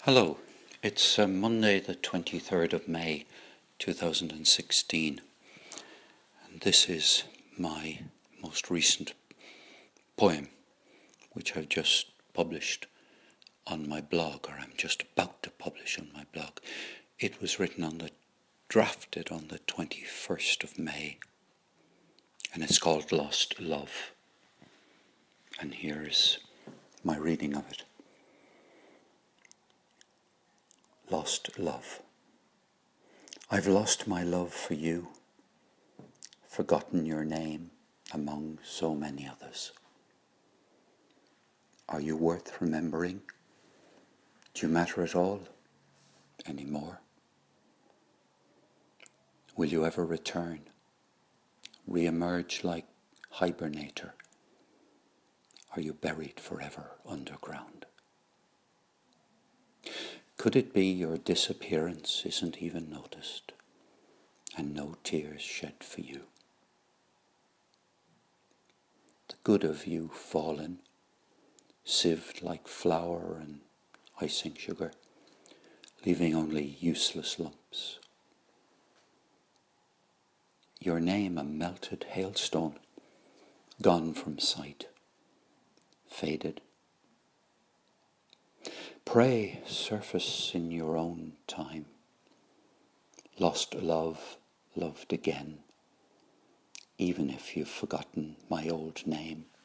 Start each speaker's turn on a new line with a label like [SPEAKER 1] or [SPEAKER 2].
[SPEAKER 1] Hello, it's Monday the 23rd of May 2016, and this is my most recent poem, which I've just published on my blog, or I'm just about to publish on my blog. It was drafted on the 21st of May, and it's called Lost Love, and here is my reading of it. Lost love. I've lost my love for you, forgotten your name among so many others. Are you worth remembering? Do you matter at all anymore? Will you ever return, re-emerge like hibernator? Are you buried forever underground? Could it be your disappearance isn't even noticed, and no tears shed for you? The good of you fallen, sieved like flour and icing sugar, leaving only useless lumps. Your name a melted hailstone, gone from sight, faded. Pray surface in your own time. Lost love, loved again, even if you've forgotten my old name.